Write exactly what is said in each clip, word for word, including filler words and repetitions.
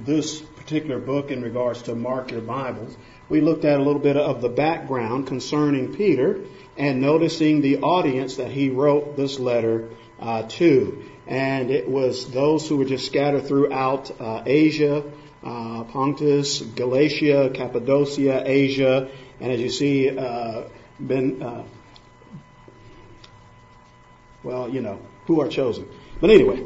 this particular book in regards to Mark Your Bibles, we looked at a little bit of the background concerning Peter and noticing the audience that he wrote this letter uh, to. And it was those who were just scattered throughout uh, Asia, uh, Pontus, Galatia, Cappadocia, Asia, and as you see, uh, been, uh, well, you know, who are chosen. But anyway,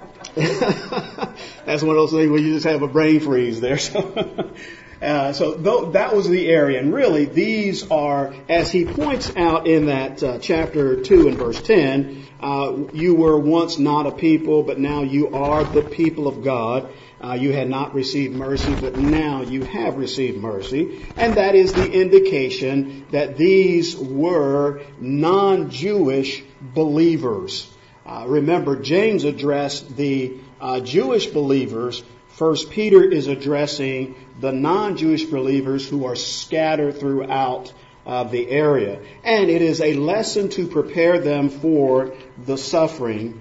that's one of those things where you just have a brain freeze there. So, uh, so th- that was the area. And really, these are, as he points out in that uh, chapter two and verse ten, uh, you were once not a people, but now you are the people of God. Uh, you had not received mercy, but now you have received mercy. And that is the indication that these were non-Jewish believers. Uh, remember, James addressed the uh, Jewish believers. First Peter is addressing the non-Jewish believers who are scattered throughout uh, the area. And it is a lesson to prepare them for the suffering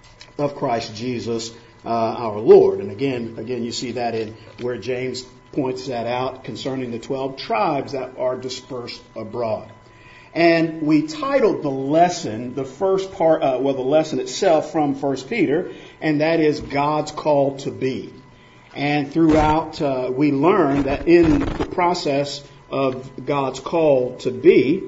of Christ Jesus, uh, our Lord. And again, again, you see that in where James points that out concerning the twelve tribes that are dispersed abroad. And we titled the lesson, the first part, uh, well, the lesson itself from First Peter, and that is God's call to be. And throughout, uh, we learned that in the process of God's call to be,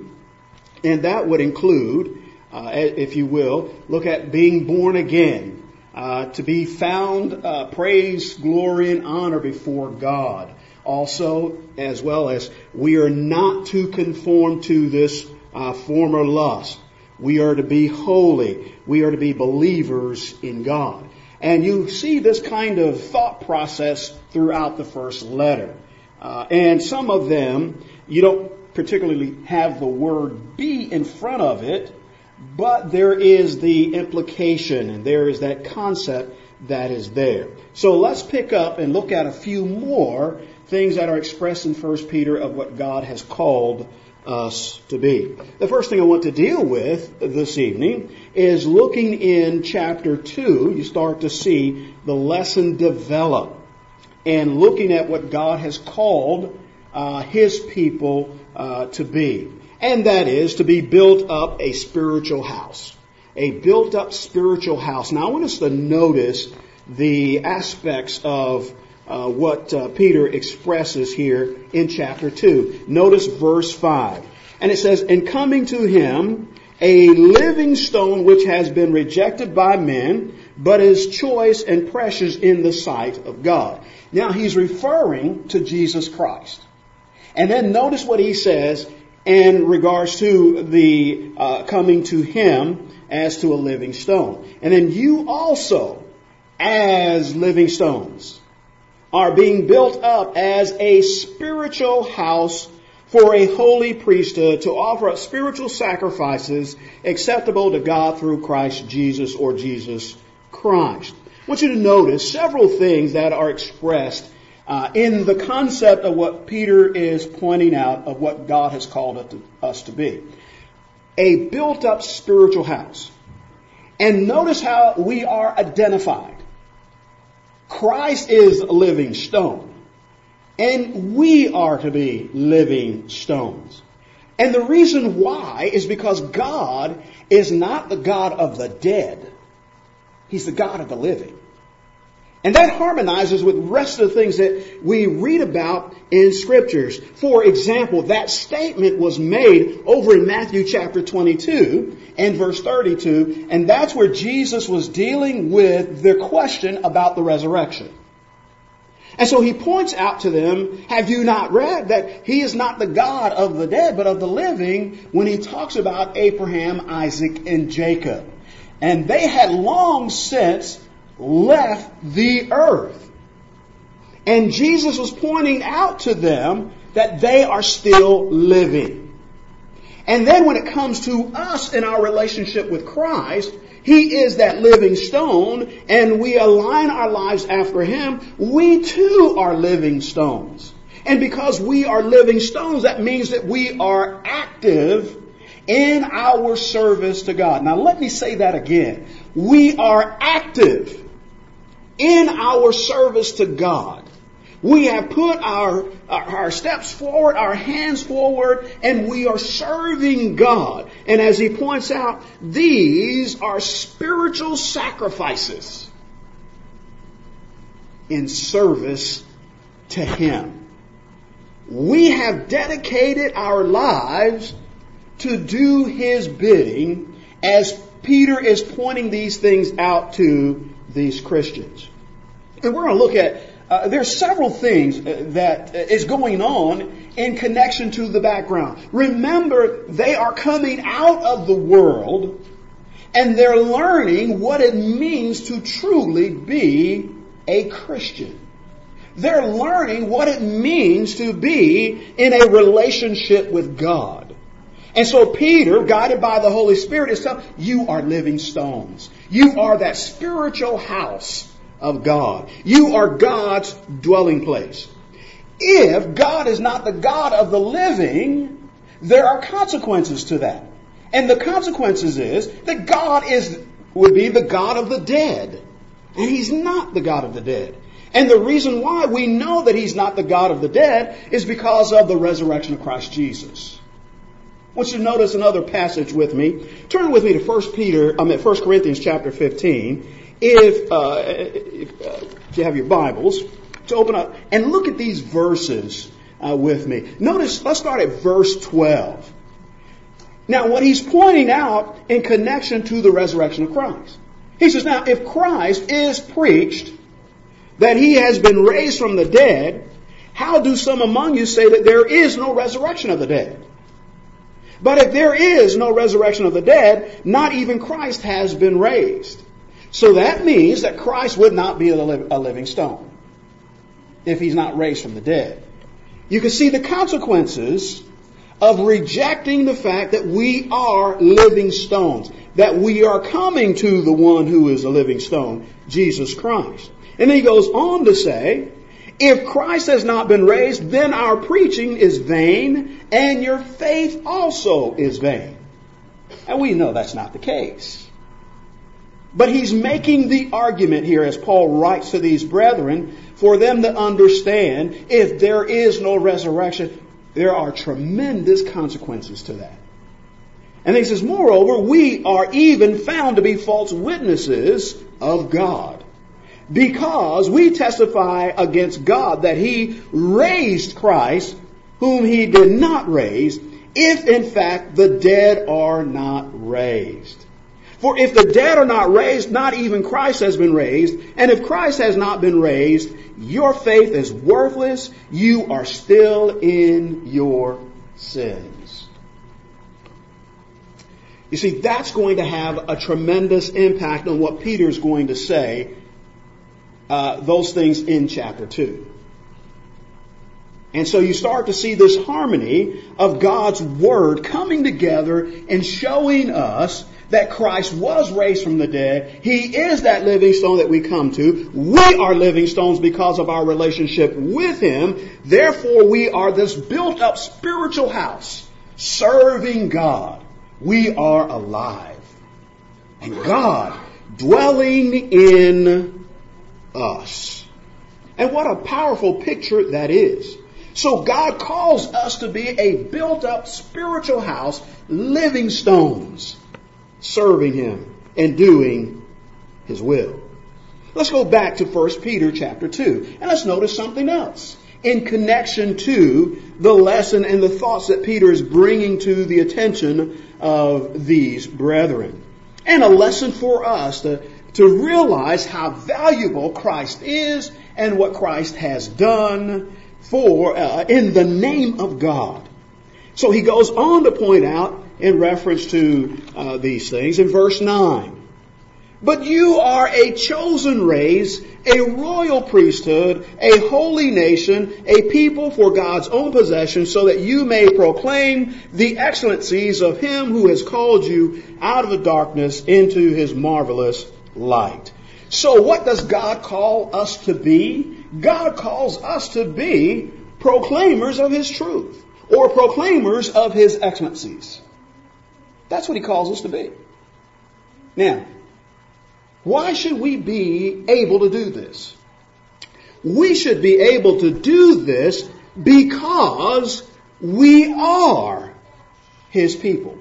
and that would include, uh, if you will, look at being born again, uh, to be found, uh, praise, glory, and honor before God. Also, as well as we are not to conform to this Uh, former lust. We are to be holy. We are to be believers in God. And you see this kind of thought process throughout the first letter. Uh, and some of them, you don't particularly have the word be in front of it, but there is the implication and there is that concept that is there. So let's pick up and look at a few more things that are expressed in First Peter of what God has called us to be. The first thing I want to deal with this evening is looking in chapter two. You start to see the lesson develop and looking at what God has called uh, His people uh, to be. And that is to be built up a spiritual house. A built up spiritual house. Now I want us to notice the aspects of Uh, what uh, Peter expresses here in chapter two. Notice verse five. And it says, "And coming to him, a living stone which has been rejected by men, but is choice and precious in the sight of God." Now he's referring to Jesus Christ. And then notice what he says in regards to the uh, coming to him as to a living stone. And then you also, as living stones, are being built up as a spiritual house for a holy priesthood to offer up spiritual sacrifices acceptable to God through Christ Jesus or Jesus Christ. I want you to notice several things that are expressed uh, in the concept of what Peter is pointing out of what God has called it to, us to be. A built up spiritual house. And notice how we are identified. Christ is a living stone, and we are to be living stones. And the reason why is because God is not the God of the dead. He's the God of the living. And that harmonizes with the rest of the things that we read about in Scriptures. For example, that statement was made over in Matthew chapter twenty-two and verse thirty-two. And that's where Jesus was dealing with the question about the resurrection. And so he points out to them, have you not read that he is not the God of the dead, but of the living, when he talks about Abraham, Isaac, and Jacob. And they had long since left the earth. And Jesus was pointing out to them that they are still living. And then when it comes to us in our relationship with Christ, He is that living stone, and we align our lives after Him. We too are living stones. And because we are living stones, that means that we are active in our service to God. Now let me say that again. We are active in our service to God. We have put our, our, our steps forward, our hands forward, and we are serving God. And as he points out, these are spiritual sacrifices in service to Him. We have dedicated our lives to do His bidding, as Peter is pointing these things out to these Christians. And we're going to look at, uh, there's several things that is going on in connection to the background. Remember, they are coming out of the world and they're learning what it means to truly be a Christian. They're learning what it means to be in a relationship with God. And so Peter, guided by the Holy Spirit, is telling you are living stones. You are that spiritual house of God. You are God's dwelling place. If God is not the God of the living, there are consequences to that. And the consequences is that God is would be the God of the dead. And He's not the God of the dead. And the reason why we know that He's not the God of the dead is because of the resurrection of Christ Jesus. I want you to notice another passage with me. Turn with me to First Peter, I mean First Corinthians chapter fifteen. If, uh, if, uh, if you have your Bibles, to open up and look at these verses uh, with me. Notice, let's start at verse twelve. Now, what he's pointing out in connection to the resurrection of Christ. He says, now, if Christ is preached that He has been raised from the dead, how do some among you say that there is no resurrection of the dead? But if there is no resurrection of the dead, not even Christ has been raised. So that means that Christ would not be a living stone if He's not raised from the dead. You can see the consequences of rejecting the fact that we are living stones, that we are coming to the one who is a living stone, Jesus Christ. And then he goes on to say, if Christ has not been raised, then our preaching is vain, and your faith also is vain. And we know that's not the case. But he's making the argument here, as Paul writes to these brethren, for them to understand if there is no resurrection, there are tremendous consequences to that. And he says, moreover, we are even found to be false witnesses of God, because we testify against God that He raised Christ, whom He did not raise, if in fact the dead are not raised. For if the dead are not raised, not even Christ has been raised. And if Christ has not been raised, your faith is worthless. You are still in your sins. You see, that's going to have a tremendous impact on what Peter's going to say, uh, those things in chapter two. And so you start to see this harmony of God's Word coming together and showing us that Christ was raised from the dead. He is that living stone that we come to. We are living stones because of our relationship with Him. Therefore, we are this built up spiritual house serving God. We are alive. And God dwelling in us. And what a powerful picture that is. So God calls us to be a built up spiritual house, living stones, serving Him and doing His will. Let's go back to First Peter chapter two. And let's notice something else in connection to the lesson and the thoughts that Peter is bringing to the attention of these brethren. And a lesson for us to, to realize how valuable Christ is and what Christ has done for uh, in the name of God. So he goes on to point out in reference to uh, these things in verse nine. But you are a chosen race, a royal priesthood, a holy nation, a people for God's own possession, so that you may proclaim the excellencies of Him who has called you out of the darkness into His marvelous light. So what does God call us to be? God calls us to be proclaimers of His truth, or proclaimers of His excellencies. That's what He calls us to be. Now, why should we be able to do this? We should be able to do this because we are His people.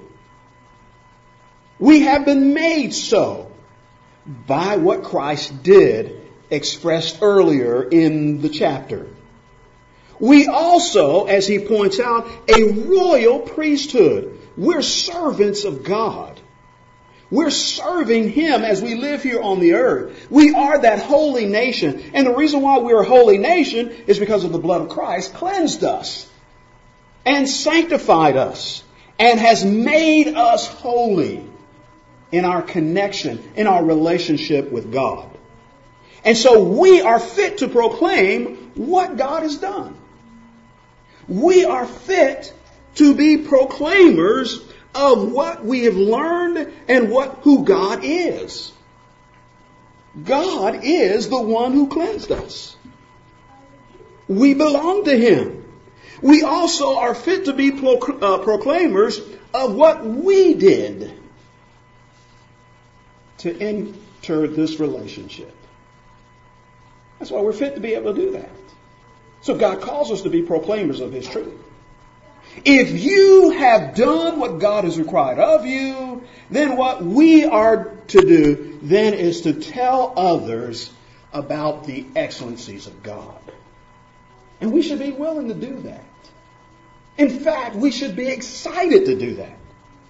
We have been made so by what Christ did, expressed earlier in the chapter. We also, as he points out, a royal priesthood. We're servants of God. We're serving Him as we live here on the earth. We are that holy nation. And the reason why we're a holy nation is because of the blood of Christ cleansed us and sanctified us and has made us holy in our connection, in our relationship with God. And so we are fit to proclaim what God has done. We are fit to be proclaimers of what we have learned and what who God is. God is the one who cleansed us. We belong to Him. We also are fit to be pro- uh, proclaimers of what we did to enter this relationship. That's why we're fit to be able to do that. So God calls us to be proclaimers of His truth. If you have done what God has required of you, then what we are to do then is to tell others about the excellencies of God. And we should be willing to do that. In fact, we should be excited to do that.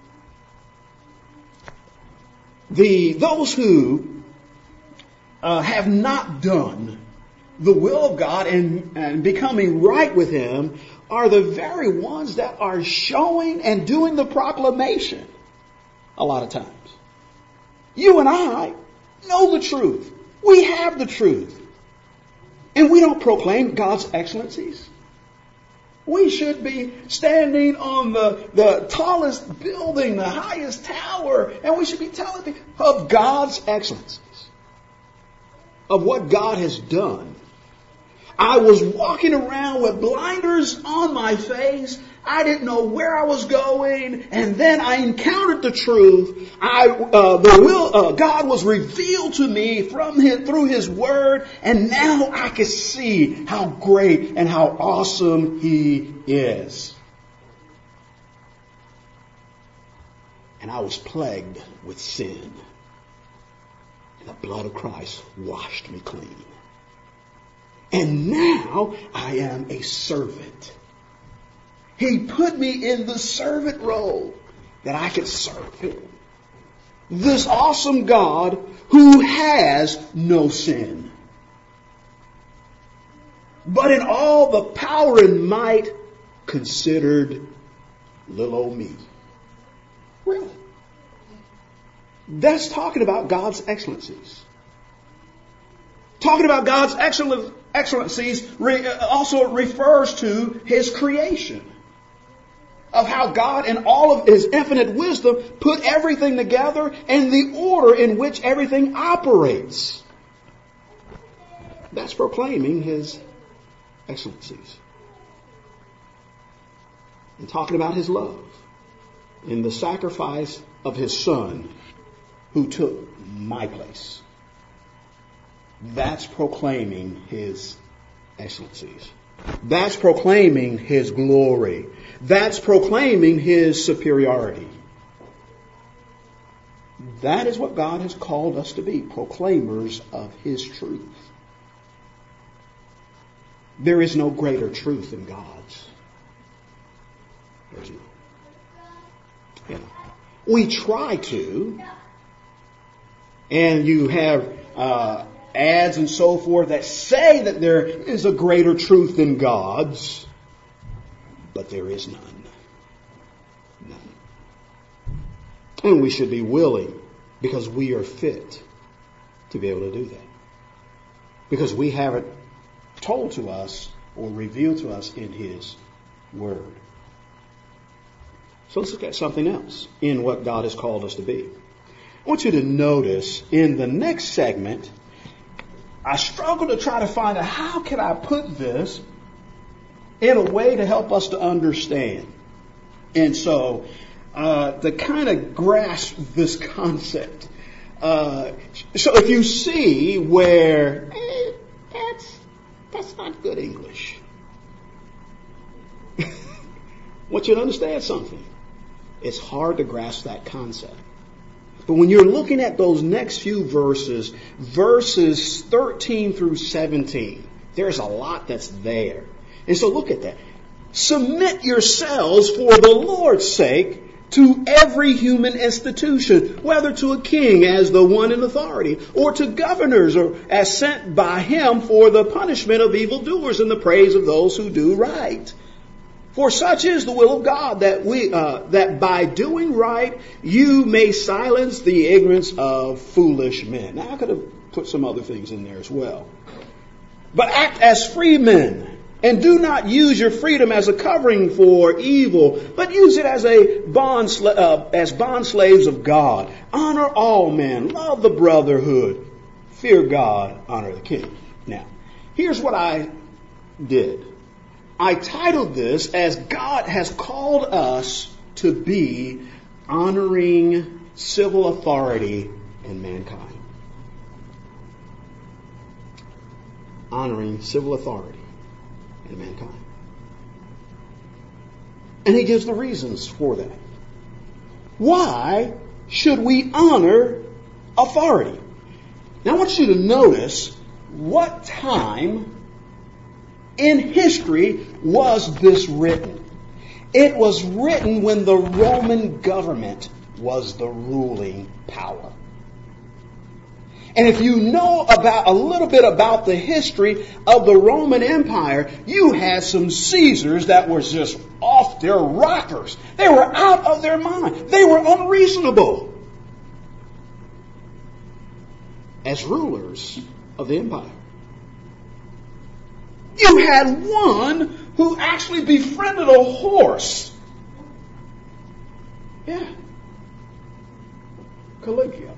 The those who uh, have not done the will of God and, and becoming right with Him are the very ones that are showing and doing the proclamation a lot of times. You and I know the truth. We have the truth. And we don't proclaim God's excellencies. We should be standing on the, the tallest building, the highest tower, and we should be telling people of God's excellencies, of what God has done. I was walking around with blinders on my face. I didn't know where I was going, and then I encountered the truth. I, uh, the will, uh, God was revealed to me from His, through His Word, and now I can see how great and how awesome He is. And I was plagued with sin, and the blood of Christ washed me clean. And now I am a servant. He put me in the servant role that I could serve Him. This awesome God who has no sin. But in all the power and might considered little old me. Really? That's talking about God's excellencies. Talking about God's excellencies also refers to His creation. Of how God in all of His infinite wisdom put everything together and the order in which everything operates. That's proclaiming His excellencies. And talking about His love in the sacrifice of His Son who took my place. That's proclaiming His excellencies. That's proclaiming His glory. That's proclaiming His superiority. That is what God has called us to be, proclaimers of His truth. There is no greater truth than God's. There's no. Yeah. We try to, and you have uh, ads and so forth that say that there is a greater truth than God's, but there is none. None. And we should be willing, because we are fit to be able to do that. Because we have it told to us or revealed to us in His Word. So let's look at something else in what God has called us to be. I want you to notice in the next segment, I struggle to try to find out how can I put this in a way to help us to understand. And so, uh, to kind of grasp this concept. Uh, so if you see where, eh, that's, That's not good English. I want you to understand something. It's hard to grasp that concept. But when you're looking at those next few verses, verses thirteen through seventeen, there's a lot that's there. And so look at that. Submit yourselves for the Lord's sake to every human institution, whether to a king as the one in authority, or to governors or as sent by him for the punishment of evildoers and the praise of those who do right. For such is the will of God, that we uh, that by doing right you may silence the ignorance of foolish men. Now I could have put some other things in there as well. But act as free men, and do not use your freedom as a covering for evil, but use it as a bond sla- uh, as bond slaves of God. Honor all men, love the brotherhood, fear God, honor the king. Now, here's what I did. I titled this as God has called us to be honoring civil authority in mankind. Honoring civil authority in mankind. And he gives the reasons for that. Why should we honor authority? Now I want you to notice what time in history was this written. It was written when the Roman government was the ruling power. And if you know about a little bit about the history of the Roman Empire, you had some Caesars that were just off their rockers. They were out of their mind. They were unreasonable as rulers of the empire. You had one who actually befriended a horse. Yeah. Caligula.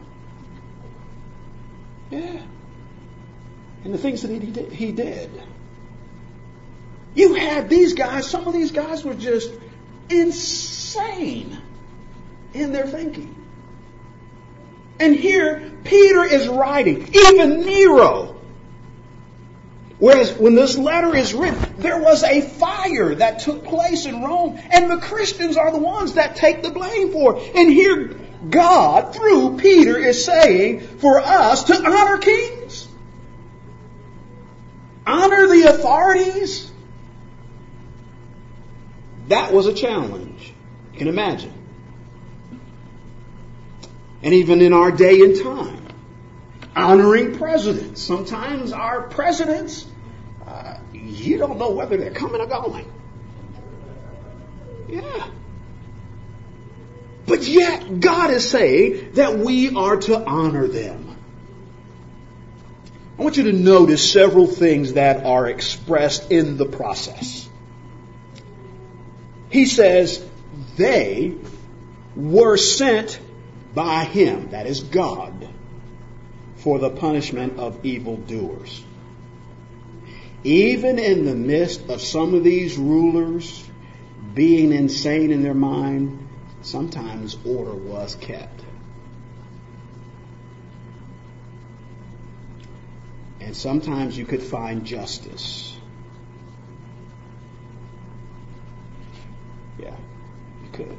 Yeah. And the things that he did, he did. You had these guys, some of these guys were just insane in their thinking. And here, Peter is writing, even Nero. Whereas when this letter is written, there was a fire that took place in Rome, and the Christians are the ones that take the blame for it. And here God, through Peter, is saying for us to honor kings. Honor the authorities. That was a challenge. You can imagine. And even in our day and time, honoring presidents. Sometimes our presidents, uh, you don't know whether they're coming or going. Yeah. But yet, God is saying that we are to honor them. I want you to notice several things that are expressed in the process. He says, they were sent by Him, that is God, for the punishment of evildoers. Even in the midst of some of these rulers being insane in their mind, sometimes order was kept. And sometimes you could find justice. Yeah, you could.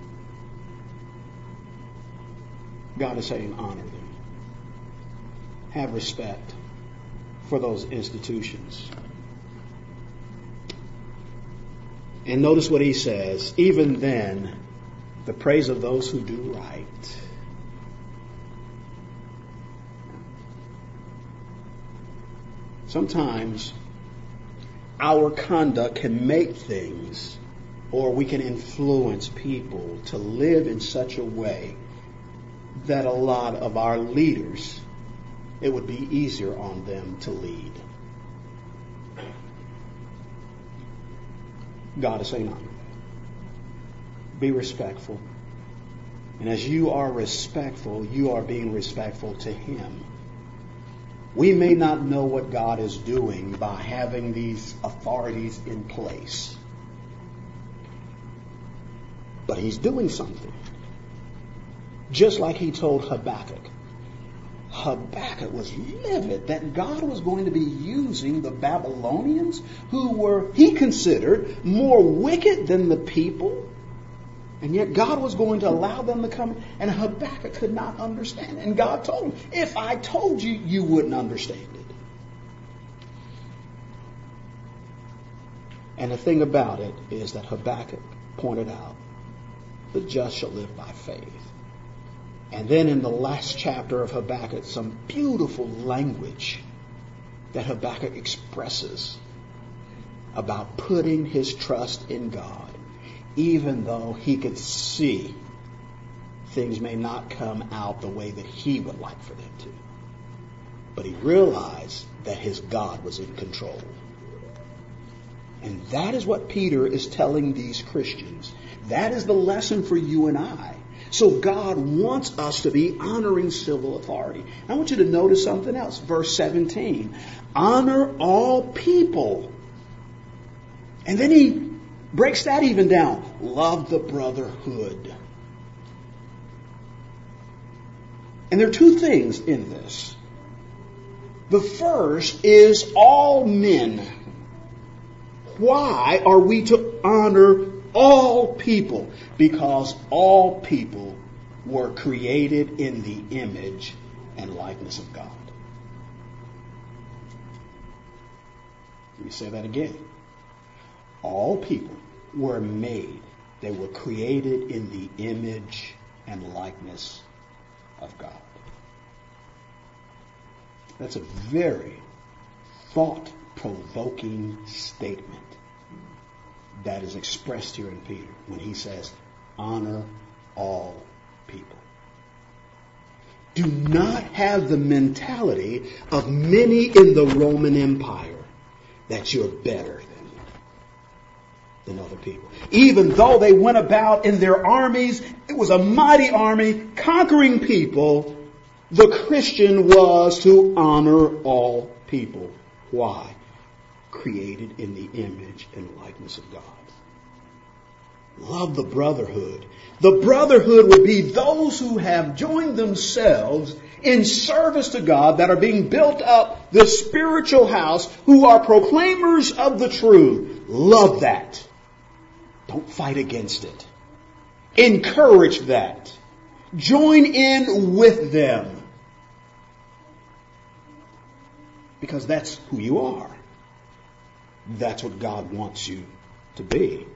God is saying honor them. Have respect for those institutions. And notice what he says. Even then, the praise of those who do right. Sometimes our conduct can make things, or we can influence people to live in such a way that a lot of our leaders, it would be easier on them to lead. God is saying, be respectful. And as you are respectful, you are being respectful to Him. We may not know what God is doing by having these authorities in place. But He's doing something. Just like He told Habakkuk. Habakkuk was livid that God was going to be using the Babylonians, who were, he considered, more wicked than the people. And yet God was going to allow them to come, and Habakkuk could not understand. And God told him, if I told you, you wouldn't understand it. And the thing about it is that Habakkuk pointed out, the just shall live by faith. And then in the last chapter of Habakkuk, some beautiful language that Habakkuk expresses about putting his trust in God, even though he could see things may not come out the way that he would like for them to. But he realized that his God was in control. And that is what Peter is telling these Christians. That is the lesson for you and I. So God wants us to be honoring civil authority. I want you to notice something else. Verse seventeen. Honor all people. And then he breaks that even down. Love the brotherhood. And there are two things in this. The first is all men. Why are we to honor all people? Because all people were created in the image and likeness of God. Let me say that again. All people were made. They were created in the image and likeness of God. That's a very thought-provoking statement that is expressed here in Peter when he says, honor all people. Do not have the mentality of many in the Roman Empire that you're better than, than other people. Even though they went about in their armies, it was a mighty army conquering people, the Christian was to honor all people. Why? Created in the image and likeness of God. Love the brotherhood. The brotherhood would be those who have joined themselves in service to God, that are being built up the spiritual house, who are proclaimers of the truth. Love that. Don't fight against it. Encourage that. Join in with them. Because that's who you are. That's what God wants you to be.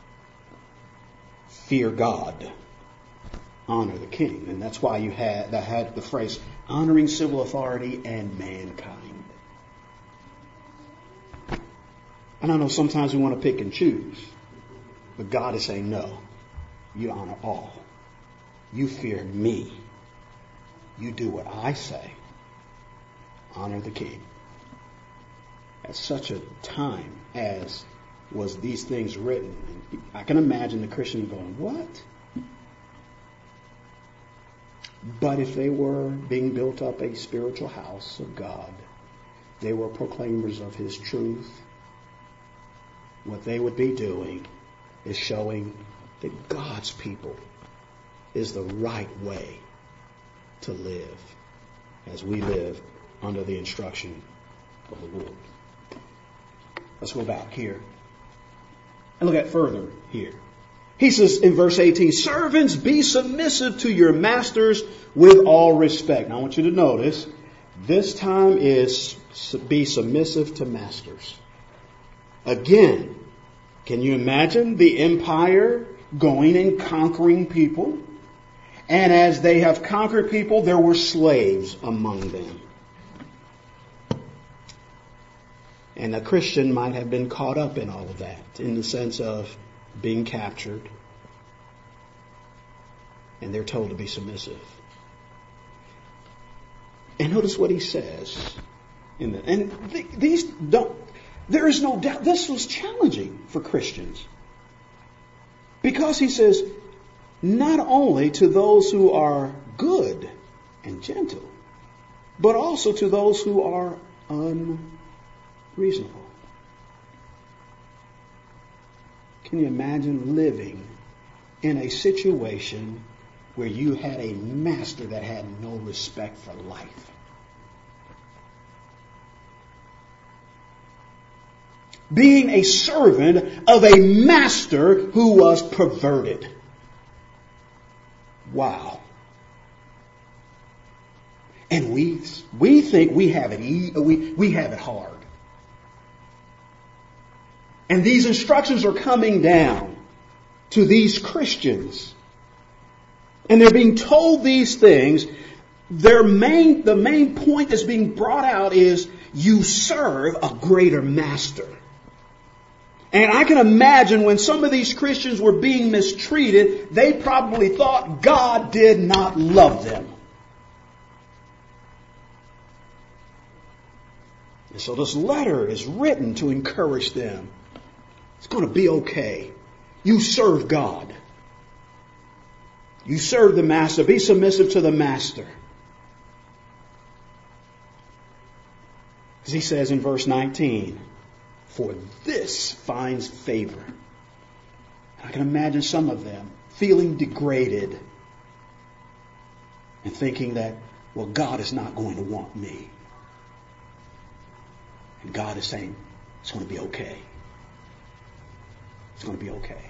Fear God. Honor the king. And that's why you had that had the phrase honoring civil authority and mankind. And I know sometimes we want to pick and choose. But God is saying no. You honor all. You fear me. You do what I say. Honor the king. At such a time as was these things written, I can imagine the Christian going, what? But if they were being built up a spiritual house of God, they were proclaimers of His truth, what they would be doing is showing that God's people is the right way to live as we live under the instruction of the Lord. Let's go back here and look at further here. He says in verse eighteen, servants, be submissive to your masters with all respect. Now I want you to notice, this time is be submissive to masters. Again, can you imagine the empire going and conquering people? And as they have conquered people, there were slaves among them. And a Christian might have been caught up in all of that, in the sense of being captured. And they're told to be submissive. And notice what he says. In the, and th- these don't, there is no doubt this was challenging for Christians. Because he says, not only to those who are good and gentle, but also to those who are unreasonable. Can you imagine living in a situation where you had a master that had no respect for life. Being a servant of a master who was perverted. Wow. And we we think we have it e- we, we have it hard. And these instructions are coming down to these Christians. And they're being told these things. Their main the main point that's being brought out is you serve a greater master. And I can imagine when some of these Christians were being mistreated, they probably thought God did not love them. And so this letter is written to encourage them. It's going to be okay. You serve God. You serve the master. Be submissive to the master. As he says in verse nineteen, for this finds favor. I can imagine some of them feeling degraded and thinking that, well, God is not going to want me. And God is saying, it's going to be okay. It's going to be okay.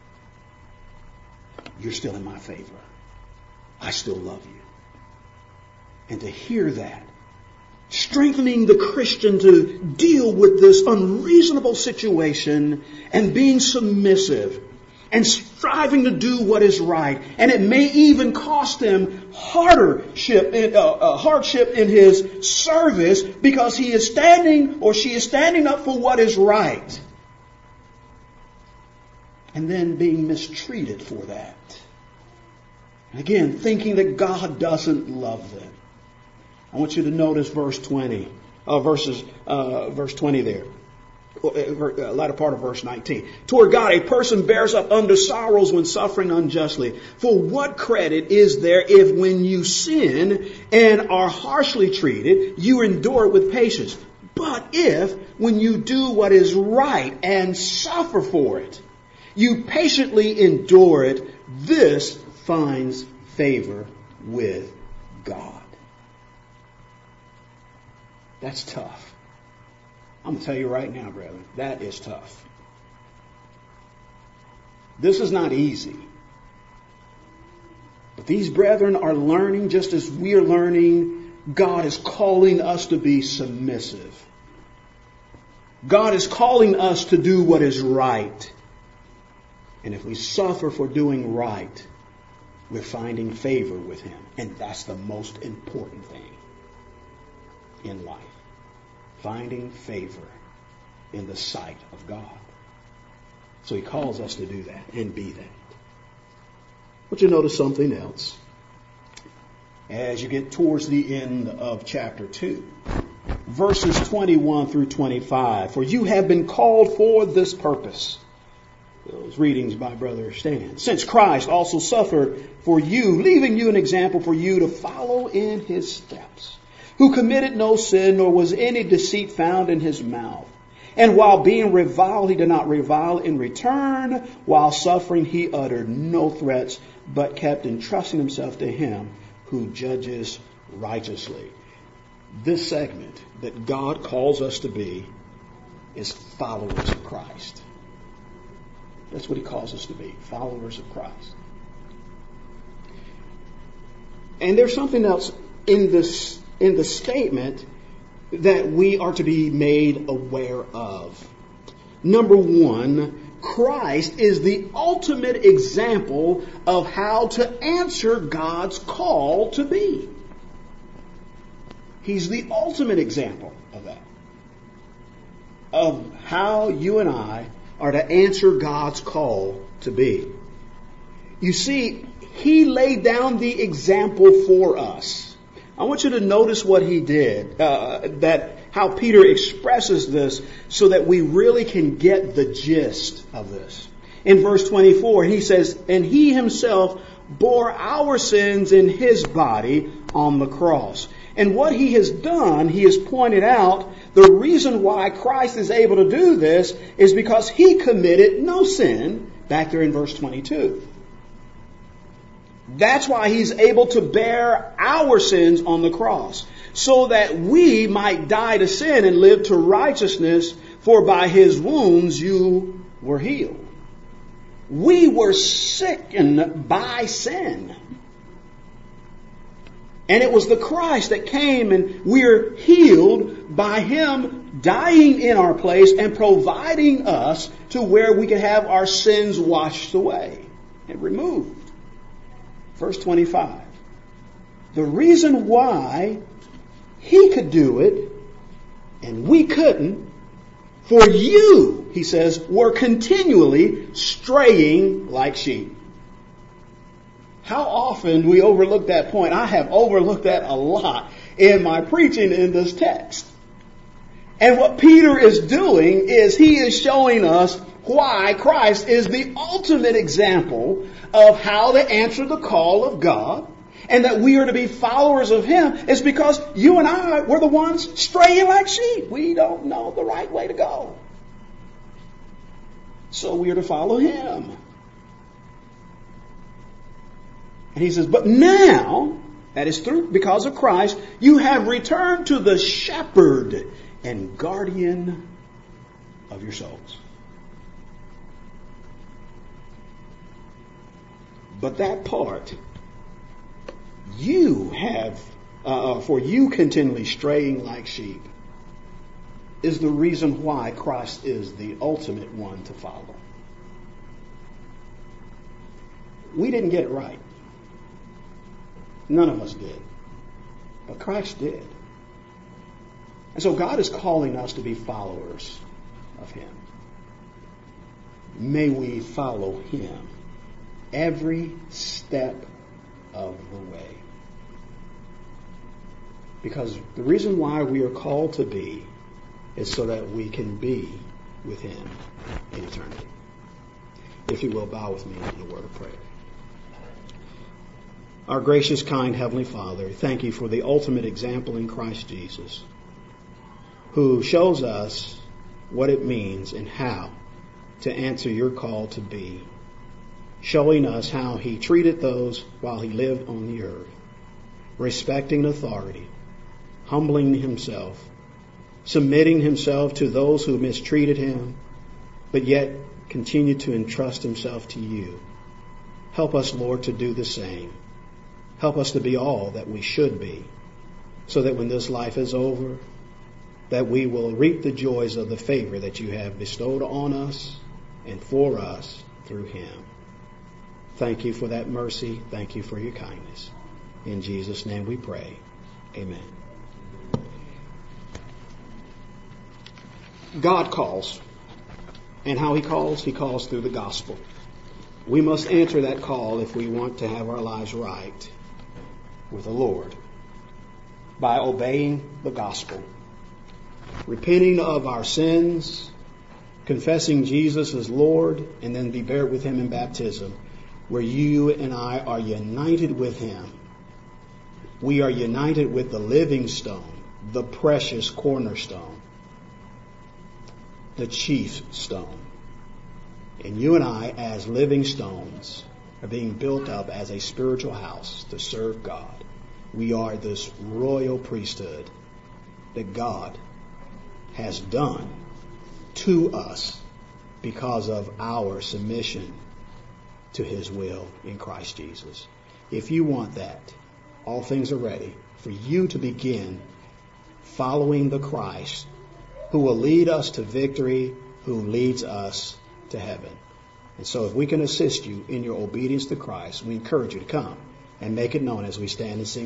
You're still in my favor. I still love you. And to hear that, strengthening the Christian to deal with this unreasonable situation and being submissive and striving to do what is right. And it may even cost him hardship, uh, uh, hardship in his service because he is standing or she is standing up for what is right. And then being mistreated for that. And again, thinking that God doesn't love them. I want you to notice verse twenty, uh, verses, uh, verse twenty there, uh, latter part of verse nineteen. Toward God, a person bears up under sorrows when suffering unjustly. For what credit is there if when you sin and are harshly treated, you endure it with patience? But if when you do what is right and suffer for it, you patiently endure it, this finds favor with God. That's tough. I'm going to tell you right now, brethren, that is tough. This is not easy. But these brethren are learning, just as we are learning, God is calling us to be submissive. God is calling us to do what is right. And if we suffer for doing right, we're finding favor with Him. And that's the most important thing in life. Finding favor in the sight of God. So He calls us to do that and be that. But you notice something else. As you get towards the end of chapter two, verses twenty-one through twenty-five. For you have been called for this purpose. Those readings by Brother Stan. Since Christ also suffered for you, leaving you an example for you to follow in His steps. Who committed no sin, nor was any deceit found in His mouth. And while being reviled, He did not revile in return. While suffering, He uttered no threats, but kept entrusting Himself to Him who judges righteously. This segment that God calls us to be is followers of Christ. That's what He calls us to be, followers of Christ. And there's something else in this in the statement that we are to be made aware of. Number one, Christ is the ultimate example of how to answer God's call to be. He's the ultimate example of that. Of how you and I are to answer God's call to be. You see, He laid down the example for us. I want you to notice what He did, uh, that how Peter expresses this so that we really can get the gist of this. In verse twenty-four, he says, and He Himself bore our sins in His body on the cross. And what He has done, He has pointed out, the reason why Christ is able to do this is because He committed no sin, back there in verse twenty-two. That's why he's able to bear our sins on the cross, so that we might die to sin and live to righteousness, for by his wounds you were healed. We were sickened by sin. And it was the Christ that came, and we're healed by him dying in our place and providing us to where we can have our sins washed away and removed. Verse twenty-five. The reason why he could do it and we couldn't, for you, he says, were continually straying like sheep. How often do we overlook that point? I have overlooked that a lot in my preaching in this text. And what Peter is doing is he is showing us why Christ is the ultimate example of how to answer the call of God, and that we are to be followers of him. It's because you and I were the ones straying like sheep. We don't know the right way to go. So we are to follow him. And he says, but now, that is through, because of Christ, you have returned to the shepherd and guardian of your souls. But that part, you have, uh, for you continually straying like sheep, is the reason why Christ is the ultimate one to follow. We didn't get it right. None of us did. But Christ did. And so God is calling us to be followers of him. May we follow him every step of the way. Because the reason why we are called to be is so that we can be with him in eternity. If you will, bow with me in a word of prayer. Our gracious, kind Heavenly Father, thank you for the ultimate example in Christ Jesus, who shows us what it means and how to answer your call to be, showing us how he treated those while he lived on the earth, respecting authority, humbling himself, submitting himself to those who mistreated him, but yet continued to entrust himself to you. Help us, Lord, to do the same. Help us to be all that we should be, so that when this life is over, that we will reap the joys of the favor that you have bestowed on us and for us through him. Thank you for that mercy. Thank you for your kindness. In Jesus' name we pray. Amen. God calls. And how he calls? He calls through the gospel. We must answer that call if we want to have our lives right with the Lord, by obeying the gospel, repenting of our sins, confessing Jesus as Lord, and then be buried with him in baptism, where you and I are united with him. We are united with the living stone, the precious cornerstone, the chief stone. And you and I, as living stones, are being built up as a spiritual house to serve God. We are this royal priesthood that God has done to us because of our submission to his will in Christ Jesus. If you want that, all things are ready for you to begin following the Christ who will lead us to victory, who leads us to heaven. And so if we can assist you in your obedience to Christ, we encourage you to come and make it known as we stand and sing.